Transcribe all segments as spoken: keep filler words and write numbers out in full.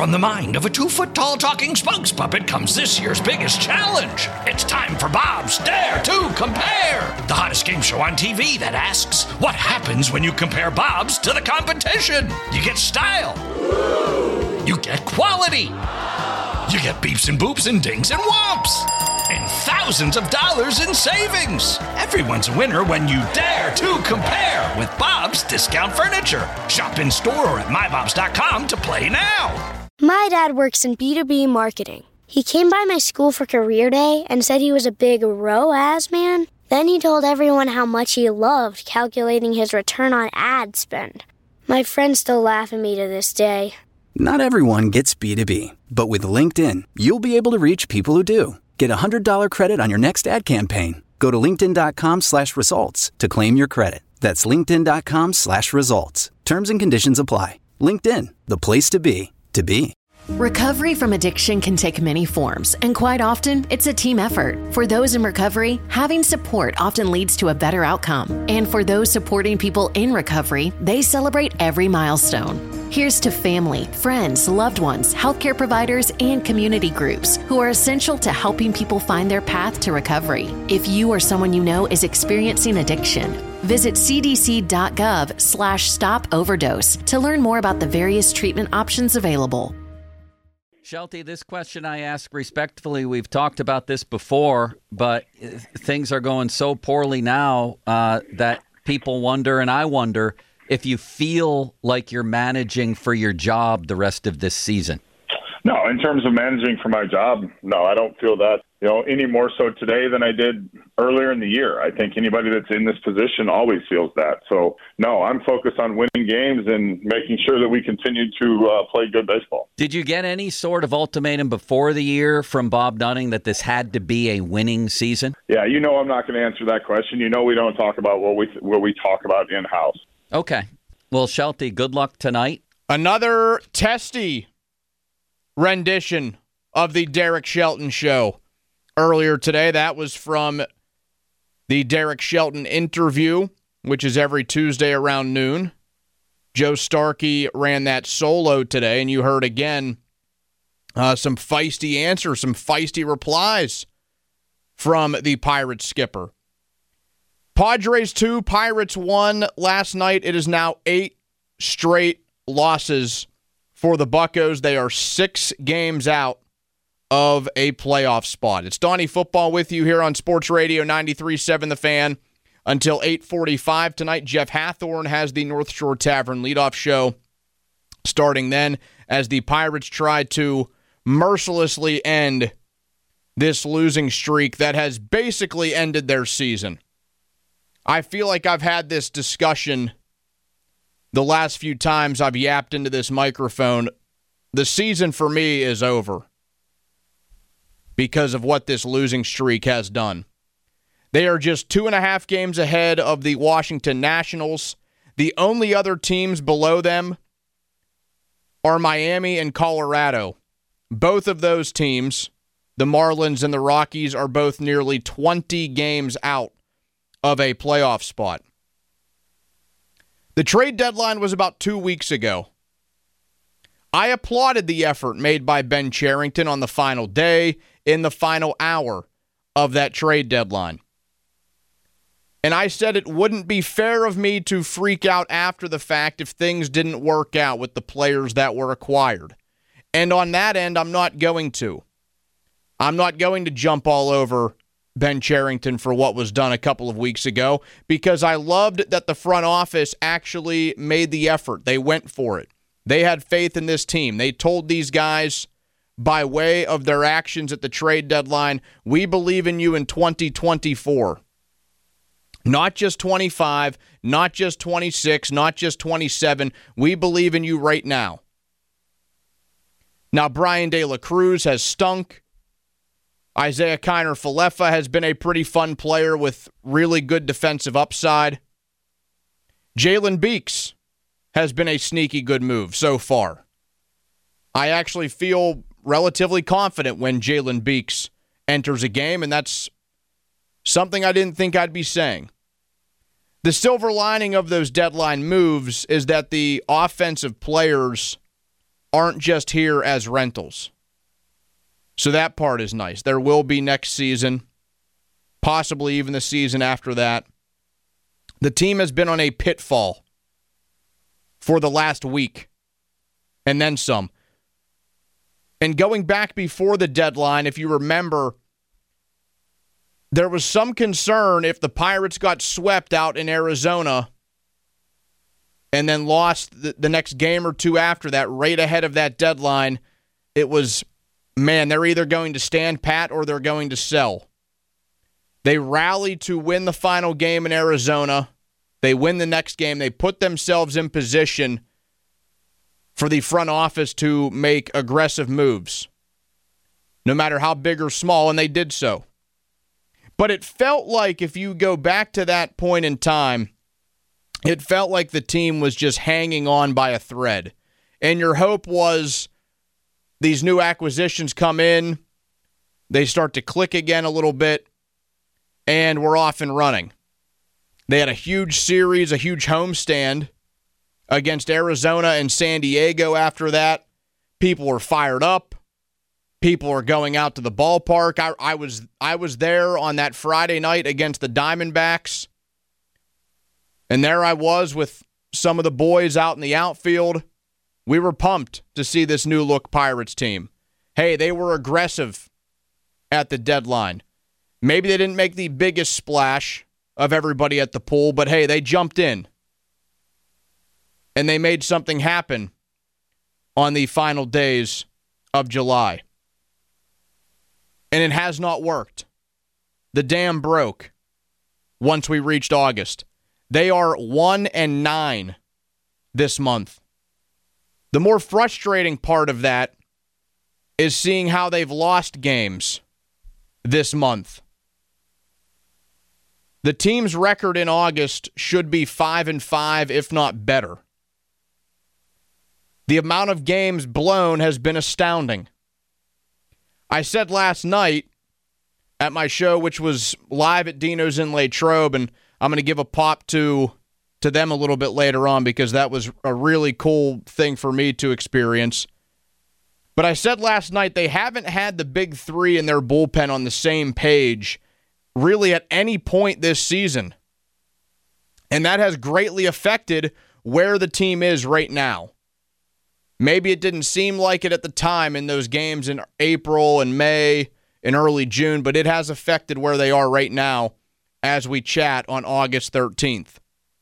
from the mind of a two-foot-tall talking spokes puppet comes this year's biggest challenge. It's time for Bob's Dare to Compare, the hottest game show on T V that asks, what happens when you compare Bob's to the competition? You get style. You get quality. You get beeps and boops and dings and whomps. And thousands of dollars in savings. Everyone's a winner when you dare to compare with Bob's Discount Furniture. Shop in store or at my bobs dot com to play now. My dad works in B two B marketing. He came by my school for career day and said he was a big R O A S man. Then he told everyone how much he loved calculating his return on ad spend. My friends still laugh at me to this day. Not everyone gets B two B, but with LinkedIn, you'll be able to reach people who do. Get a one hundred dollars credit on your next ad campaign. Go to linkedin.com slash results to claim your credit. That's linkedin.com slash results. Terms and conditions apply. LinkedIn, the place to be, to be. Recovery from addiction can take many forms, and quite often, it's a team effort. For those in recovery, having support often leads to a better outcome. And for those supporting people in recovery, they celebrate every milestone. Here's to family, friends, loved ones, healthcare providers, and community groups who are essential to helping people find their path to recovery. If you or someone you know is experiencing addiction, visit cdc.gov slash stop overdose to learn more about the various treatment options available. Shelty, this question I ask respectfully, we've talked about this before, but things are going so poorly now uh, that people wonder, and I wonder, if you feel like you're managing for your job the rest of this season. No, in terms of managing for my job, no, I don't feel that, you know, any more so today than I did earlier in the year. I think anybody that's in this position always feels that. So, no, I'm focused on winning games and making sure that we continue to uh, play good baseball. Did you get any sort of ultimatum before the year from Bob Nutting that this had to be a winning season? Yeah, you know I'm not going to answer that question. You know we don't talk about what we what we talk about in-house. Okay. Well, Shelty, good luck tonight. Another testy rendition of the Derek Shelton Show earlier today. That was from the Derek Shelton interview, which is every Tuesday around noon. Joe Starkey ran that solo today, and you heard again uh, some feisty answers, some feisty replies from the Pirates skipper. Padres two, Pirates one last night. It is now eight straight losses for the Buccos. They are six games out of a playoff spot. It's Donnie Football with you here on Sports Radio ninety-three point seven The Fan until eight forty-five tonight. Jeff Hathorn has the North Shore Tavern leadoff show starting then as the Pirates try to mercilessly end this losing streak that has basically ended their season. I feel like I've had this discussion the last few times I've yapped into this microphone. The season for me is over because of what this losing streak has done. They are just two and a half games ahead of the Washington Nationals. The only other teams below them are Miami and Colorado. Both of those teams, the Marlins and the Rockies, are both nearly twenty games out of a playoff spot. The trade deadline was about two weeks ago. I applauded the effort made by Ben Cherington on the final day, in the final hour of that trade deadline. And I said it wouldn't be fair of me to freak out after the fact if things didn't work out with the players that were acquired. And on that end, I'm not going to. I'm not going to jump all over Ben Cherington for what was done a couple of weeks ago, because I loved that the front office actually made the effort. They went for it. They had faith in this team. They told these guys, by way of their actions at the trade deadline, we believe in you in twenty twenty-four. Not just twenty-five, not just twenty-six, not just twenty-seven. We believe in you right now. Now, Brian De La Cruz has stunk. Isaiah Kiner-Falefa has been a pretty fun player with really good defensive upside. Jalen Beeks has been a sneaky good move so far. I actually feel relatively confident when Jalen Beeks enters a game, and that's something I didn't think I'd be saying. The silver lining of those deadline moves is that the offensive players aren't just here as rentals. So that part is nice. There will be next season, possibly even the season after that. The team has been on a pitfall for the last week, and then some. And going back before the deadline, if you remember, there was some concern if the Pirates got swept out in Arizona and then lost the, the next game or two after that, right ahead of that deadline. It was, man, they're either going to stand pat or they're going to sell. They rallied to win the final game in Arizona. They win the next game. They put themselves in position for the front office to make aggressive moves, no matter how big or small, and they did so. But it felt like, if you go back to that point in time, it felt like the team was just hanging on by a thread. And your hope was these new acquisitions come in, they start to click again a little bit, and we're off and running. They had a huge series, a huge homestand against Arizona and San Diego after that. People were fired up. People were going out to the ballpark. I, I was I was there on that Friday night against the Diamondbacks. And there I was with some of the boys out in the outfield. We were pumped to see this new look Pirates team. Hey, they were aggressive at the deadline. Maybe they didn't make the biggest splash of everybody at the pool, but hey, they jumped in. And they made something happen on the final days of July. And it has not worked. The dam broke once we reached August. They are one and nine this month. The more frustrating part of that is seeing how they've lost games this month. The team's record in August should be five and five, if not better. The amount of games blown has been astounding. I said last night at my show, which was live at Dino's in Latrobe, and I'm going to give a pop to to them a little bit later on because that was a really cool thing for me to experience. But I said last night they haven't had the big three in their bullpen on the same page really at any point this season. And that has greatly affected where the team is right now. Maybe it didn't seem like it at the time in those games in April and May and early June, but it has affected where they are right now as we chat on August thirteenth.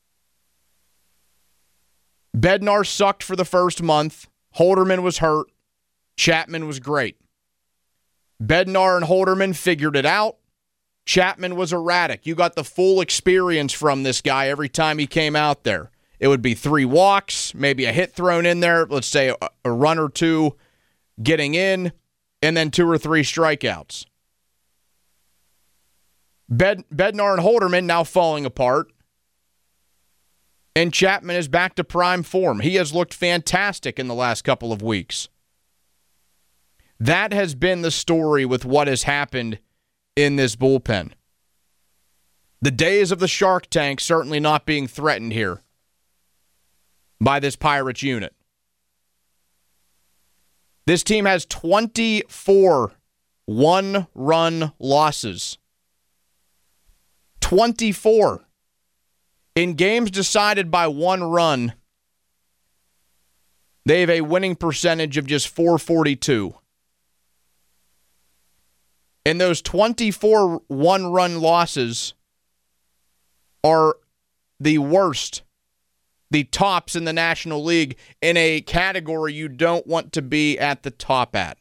Bednar sucked for the first month. Holderman was hurt. Chapman was great. Bednar and Holderman figured it out. Chapman was erratic. You got the full experience from this guy every time he came out there. It would be three walks, maybe a hit thrown in there, let's say a, a run or two getting in, and then two or three strikeouts. Bed, Bednar and Holderman now falling apart. And Chapman is back to prime form. He has looked fantastic in the last couple of weeks. That has been the story with what has happened in this bullpen. The days of the Shark Tank certainly not being threatened here by this Pirates unit. This team has twenty-four one-run losses. twenty-four. In games decided by one run, they have a winning percentage of just four forty-two. And those twenty-four one-run losses are the worst, the tops in the National League in a category you don't want to be at the top at.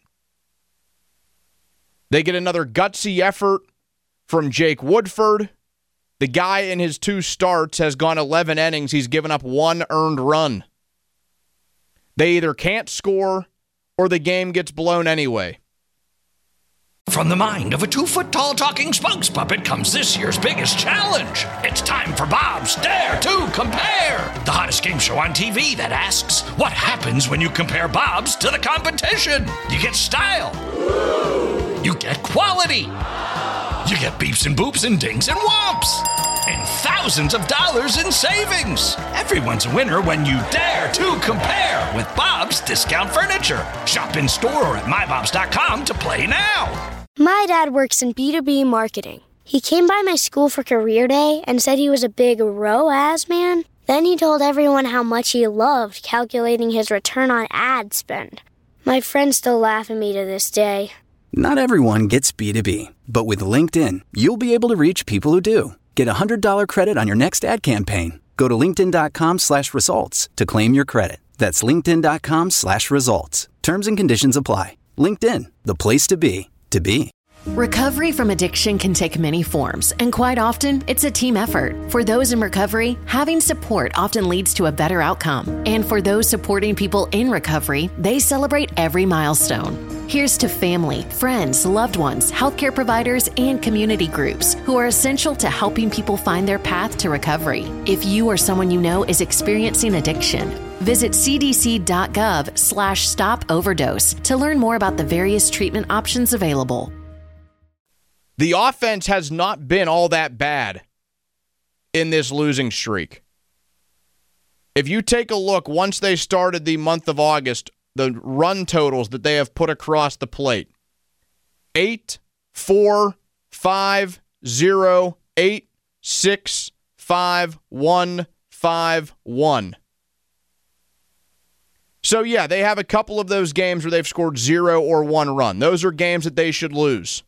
They get another gutsy effort from Jake Woodford. The guy in his two starts has gone eleven innings. He's given up one earned run. They either can't score or the game gets blown anyway. From the mind of a two-foot-tall talking spokes puppet comes this year's biggest challenge. It's time for Bob's Dare to Compare, the hottest game show on T V that asks, what happens when you compare Bob's to the competition? You get style. You get quality. You get beeps and boops and dings and whomps. and thousands of dollars in savings. Everyone's a winner when you dare to compare with Bob's Discount Furniture. Shop in store or at my bobs dot com to play now. My dad works in B two B marketing. He came by my school for career day and said he was a big R O A S man. Then he told everyone how much he loved calculating his return on ad spend. My friends still laugh at me to this day. Not everyone gets B two B, but with LinkedIn, you'll be able to reach people who do. Get a one hundred dollars credit on your next ad campaign. Go to linkedin dot com slash results to claim your credit. That's linkedin dot com slash results. Terms and conditions apply. LinkedIn, the place to be, to be. Recovery from addiction can take many forms, and quite often, it's a team effort. For those in recovery, having support often leads to a better outcome. And for those supporting people in recovery, they celebrate every milestone. Here's to family, friends, loved ones, healthcare providers, and community groups who are essential to helping people find their path to recovery. If you or someone you know is experiencing addiction, visit c d c dot gov slash stop overdose to learn more about the various treatment options available. The offense has not been all that bad in this losing streak. If you take a look, once they started the month of August, the run totals that they have put across the plate: eight, four, five, zero, eight, six, five, one, five, one. So yeah, they have a couple of those games where they've scored zero or one run. Those are games that they should lose.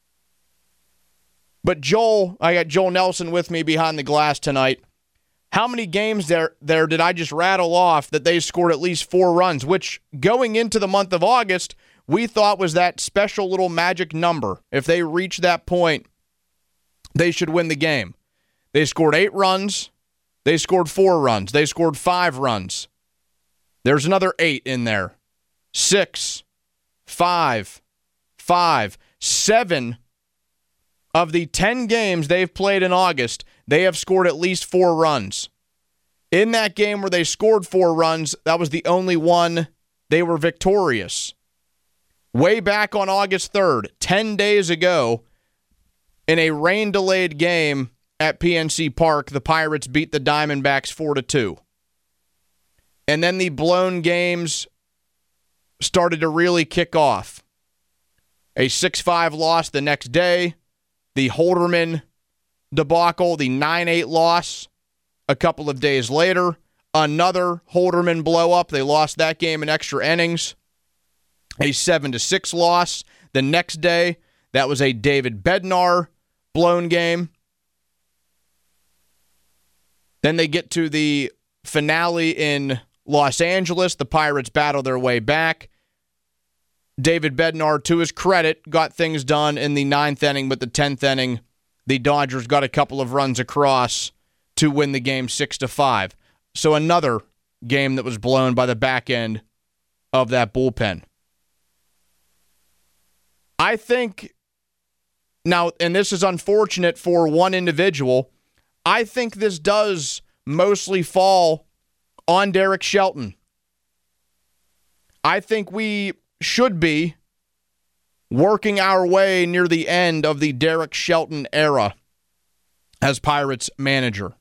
But Joel, I got Joel Nelson with me behind the glass tonight. How many games there, there did I just rattle off that they scored at least four runs, which going into the month of August, we thought was that special little magic number. If they reach that point, they should win the game. They scored eight runs. They scored four runs. They scored five runs. There's another eight in there. Six, five, five, seven. Of the ten games they've played in August, they have scored at least four runs. In that game where they scored four runs, that was the only one they were victorious. Way back on August third, ten days ago, in a rain-delayed game at P N C Park, the Pirates beat the Diamondbacks four to two. And then the blown games started to really kick off. A six five loss the next day. The Holderman debacle, the nine eight loss a couple of days later. Another Holderman blow-up. They lost that game in extra innings. A seven to six loss the next day. That was a David Bednar blown game. Then they get to the finale in Los Angeles. The Pirates battle their way back. David Bednar, to his credit, got things done in the ninth inning, but the tenth inning, the Dodgers got a couple of runs across to win the game six to five. So another game that was blown by the back end of that bullpen. I think, now, and this is unfortunate for one individual, I think this does mostly fall on Derek Shelton. I think we should be working our way near the end of the Derek Shelton era as Pirates manager.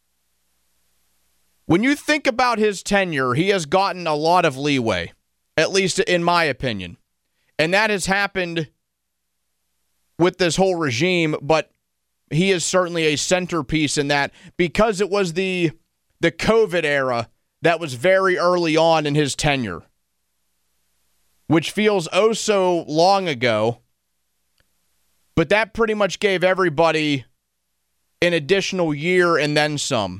When you think about his tenure, he has gotten a lot of leeway, at least in my opinion. And that has happened with this whole regime, but he is certainly a centerpiece in that because it was the the COVID era that was very early on in his tenure, which feels oh so long ago, but that pretty much gave everybody an additional year and then some.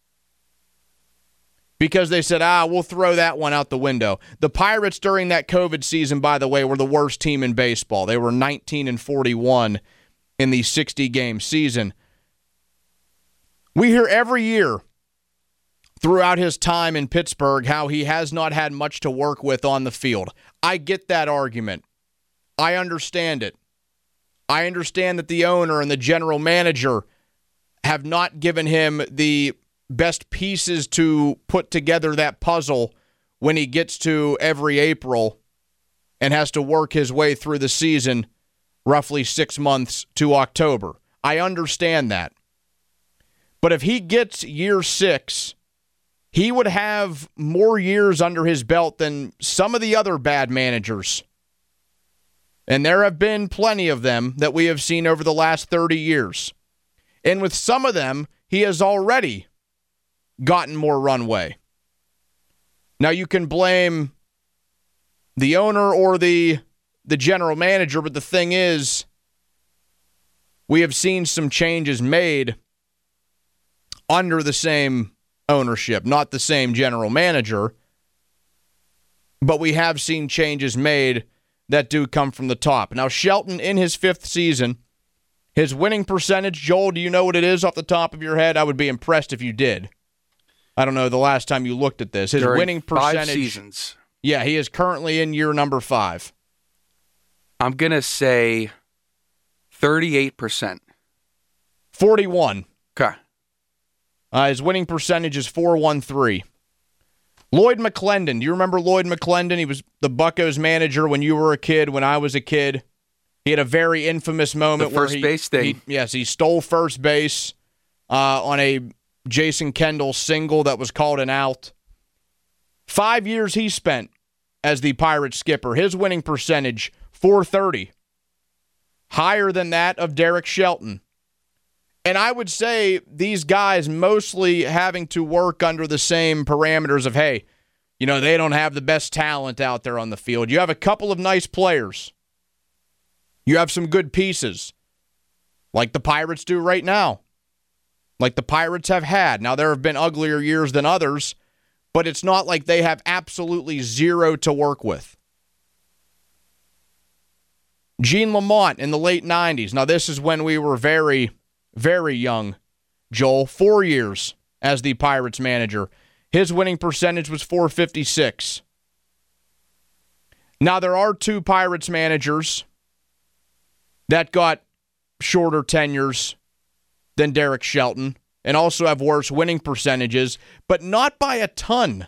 Because they said, ah, we'll throw that one out the window. The Pirates during that COVID season, by the way, were the worst team in baseball. They were nineteen and forty-one in the sixty-game season. We hear every year throughout his time in Pittsburgh how he has not had much to work with on the field. I get that argument. I understand it. I understand that the owner and the general manager have not given him the best pieces to put together that puzzle when he gets to every April and has to work his way through the season roughly six months to October. I understand that. But if he gets year six, he would have more years under his belt than some of the other bad managers. And there have been plenty of them that we have seen over the last thirty years. And with some of them, he has already gotten more runway. Now, you can blame the owner or the, the general manager, but the thing is, we have seen some changes made under the same ownership, not the same general manager, but we have seen changes made that do come from the top. Now, Shelton, in his fifth season, his winning percentage, Joel, do you know what it is off the top of your head? I would be impressed if you did. I don't know the last time you looked at this. His During winning percentage. Five seasons. Yeah, he is currently in year number five. I'm going to say thirty-eight percent. forty-one. Okay. Uh, his winning percentage is four one three. Lloyd McClendon. Do you remember Lloyd McClendon? He was the Buccos manager when you were a kid, when I was a kid. He had a very infamous moment the first where he, base thing. He, yes, he stole first base uh, on a Jason Kendall single that was called an out. Five years he spent as the Pirates skipper. His winning percentage, four thirty. Higher than that of Derek Shelton. And I would say these guys mostly having to work under the same parameters of, hey, you know, they don't have the best talent out there on the field. You have a couple of nice players. You have some good pieces, like the Pirates do right now, like the Pirates have had. Now, there have been uglier years than others, but it's not like they have absolutely zero to work with. Gene Lamont in the late nineties. Now, this is when we were very, very young, Joel. Four years as the Pirates manager. His winning percentage was four fifty-six. Now, there are two Pirates managers that got shorter tenures than Derek Shelton and also have worse winning percentages, but not by a ton.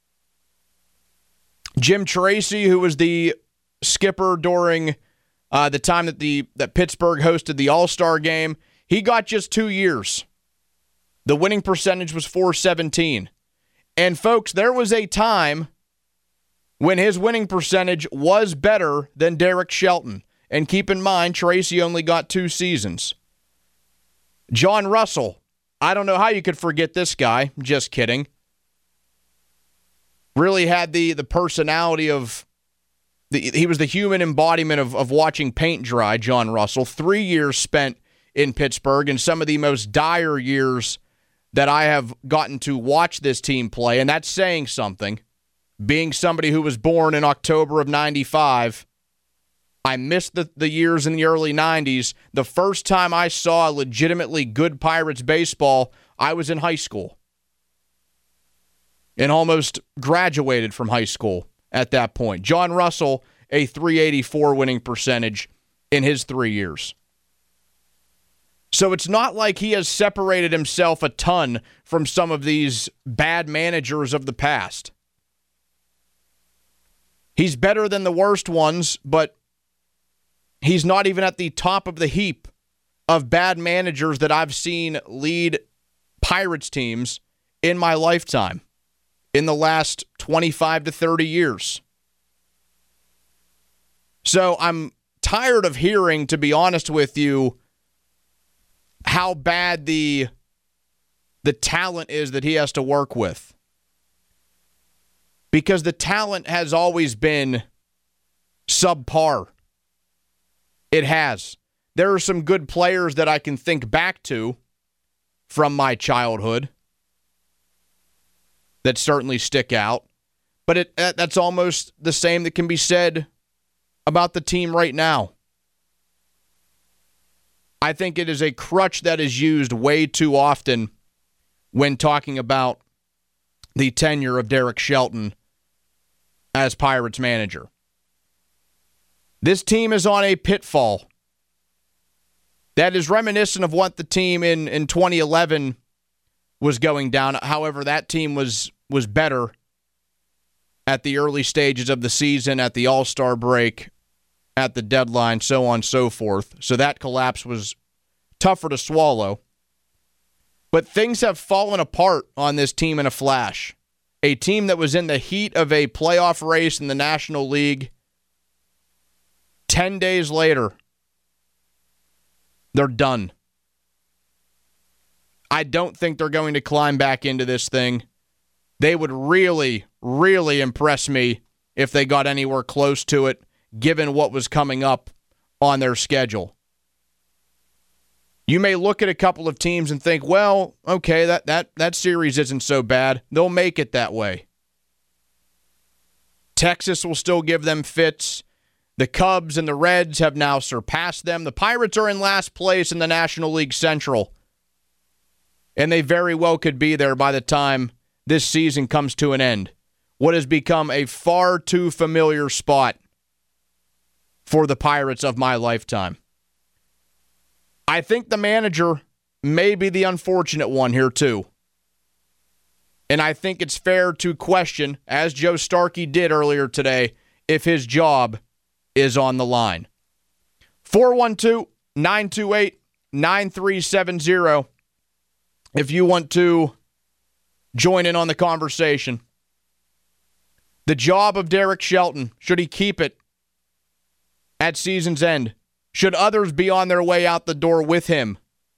Jim Tracy, who was the skipper during uh, the time that the that Pittsburgh hosted the All-Star game, he got just two years. The winning percentage was four seventeen. And folks, there was a time when his winning percentage was better than Derek Shelton. And keep in mind, Tracy only got two seasons. John Russell. I don't know how you could forget this guy. Just kidding. Really had the, the personality of, the, he was the human embodiment of, of watching paint dry, John Russell. Three years spent in Pittsburgh, and some of the most dire years that I have gotten to watch this team play, and that's saying something. Being somebody who was born in October of ninety-five, I missed the, the years in the early nineties. The first time I saw legitimately good Pirates baseball, I was in high school. And almost graduated from high school at that point. John Russell, a three eighty-four winning percentage in his three years. So it's not like he has separated himself a ton from some of these bad managers of the past. He's better than the worst ones, but he's not even at the top of the heap of bad managers that I've seen lead Pirates teams in my lifetime in the last twenty-five to thirty years. So I'm tired of hearing, to be honest with you, how bad the, the talent is that he has to work with. Because the talent has always been subpar. It has. There are some good players that I can think back to from my childhood that certainly stick out. But it that's almost the same that can be said about the team right now. I think it is a crutch that is used way too often when talking about the tenure of Derek Shelton as Pirates manager. This team is on a pitfall that is reminiscent of what the team in, in twenty eleven was going down. However, that team was was better at the early stages of the season, at the All-Star break, at the deadline, so on and so forth. So that collapse was tougher to swallow. But things have fallen apart on this team in a flash. A team that was in the heat of a playoff race in the National League. Ten days later, they're done. I don't think they're going to climb back into this thing. They would really, really impress me if they got anywhere close to it, given what was coming up on their schedule. You may look at a couple of teams and think, well, okay, that, that, that series isn't so bad. They'll make it that way. Texas will still give them fits. The Cubs and the Reds have now surpassed them. The Pirates are in last place in the National League Central. And they very well could be there by the time this season comes to an end. What has become a far too familiar spot for the Pirates of my lifetime. I think the manager may be the unfortunate one here too. And I think it's fair to question, as Joe Starkey did earlier today, if his job is on the line. four one two, nine two eight, nine three seven zero if you want to join in on the conversation. The job of Derek Shelton, should he keep it at season's end? Should others be on their way out the door with him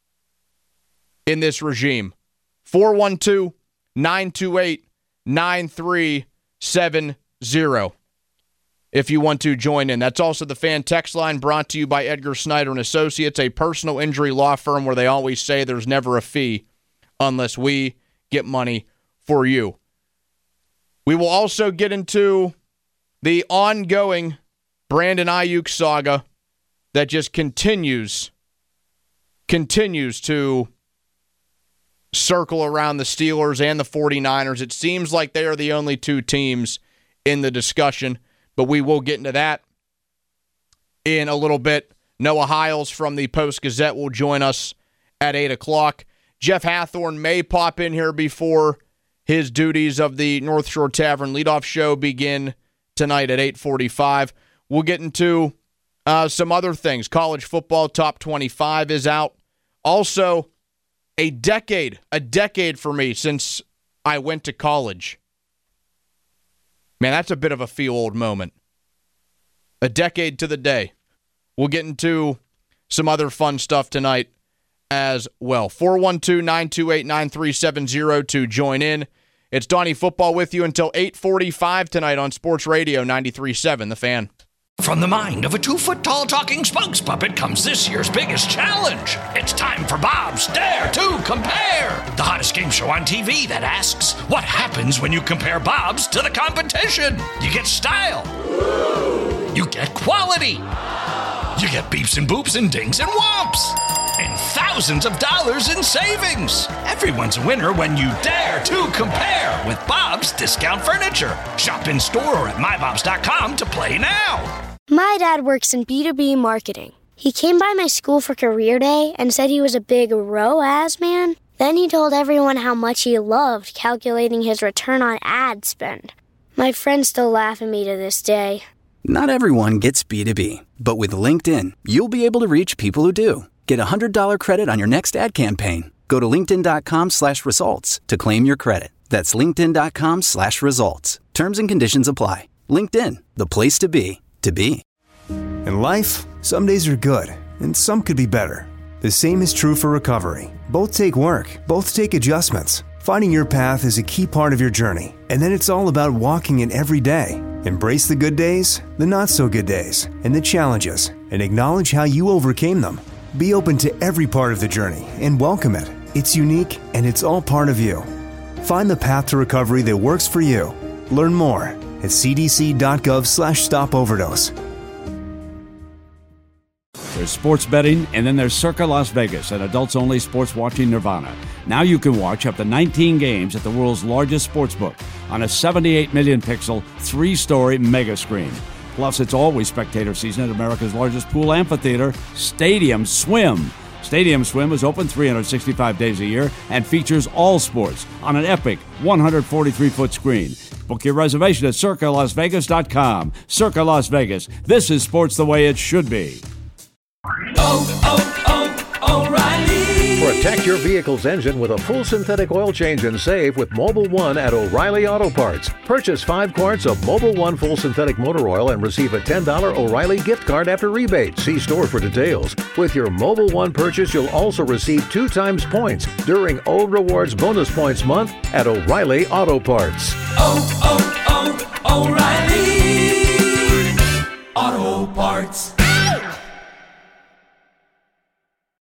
in this regime? four one two, nine two eight, nine three seven zero if you want to join in. That's also the fan text line, brought to you by Edgar Snyder and Associates, a personal injury law firm where they always say there's never a fee unless we get money for you. We will also get into the ongoing Brandon Ayuk saga that just continues, continues to circle around the Steelers and the 49ers. It seems like they are the only two teams in the discussion, but we will get into that in a little bit. Noah Hiles from the Post-Gazette will join us at eight o'clock. Jeff Hathorn may pop in here before his duties of the North Shore Tavern leadoff show begin tonight at eight forty-five. We'll get into uh, some other things. College football top twenty-five is out. Also, a decade, a decade for me since I went to college. Man, that's a bit of a feel-old moment. A decade to the day. We'll get into some other fun stuff tonight as well. four one two, nine two eight, nine three seven zero to join in. It's Donnie Football with you until eight forty-five tonight on Sports Radio ninety-three point seven, The Fan. From the mind of a two-foot-tall talking spokes puppet comes this year's biggest challenge. It's time for Bob's Dare to Compare, the hottest game show on T V that asks, what happens when you compare Bob's to the competition? You get style. You get quality. You get beeps and boops and dings and whomps. And thousands of dollars in savings. Everyone's a winner when you dare to compare with Bob's Discount Furniture. Shop in store or at my bobs dot com to play now. My dad works in B two B marketing. He came by my school for career day and said he was a big R O A S man. Then he told everyone how much he loved calculating his return on ad spend. My friends still laugh at me to this day. Not everyone gets B two B, but with LinkedIn, you'll be able to reach people who do. Get a one hundred dollars credit on your next ad campaign. Go to linkedin.com slash results to claim your credit. That's linkedin.com slash results. Terms and conditions apply. LinkedIn, the place to be, to be. In life, some days are good, and some could be better. The same is true for recovery. Both take work, both take adjustments. Finding your path is a key part of your journey, and then it's all about walking it every day. Embrace the good days, the not-so-good days, and the challenges, and acknowledge how you overcame them. Be open to every part of the journey and welcome it. It's unique and it's all part of you. Find the path to recovery that works for you. Learn more at cdc.gov slash stop overdose. There's sports betting, and then there's Circa Las Vegas, an adults-only sports watching nirvana. Now you can watch up to nineteen games at the world's largest sportsbook on a seventy-eight million pixel, three-story mega screen. Plus, it's always spectator season at America's largest pool amphitheater, Stadium Swim. Stadium Swim is open three hundred sixty-five days a year and features all sports on an epic one hundred forty-three foot screen. Book your reservation at circa las vegas dot com. Circa Las Vegas. This is sports the way it should be. Oh, oh, oh, O'Reilly. For Protect your vehicle's engine with a full synthetic oil change and save with Mobil one at O'Reilly Auto Parts. Purchase five quarts of Mobil one full synthetic motor oil and receive a ten dollars O'Reilly gift card after rebate. See store for details. With your Mobil one purchase, you'll also receive two times points during O Rewards Bonus Points Month at O'Reilly Auto Parts. Oh, oh, oh, O'Reilly Auto Parts.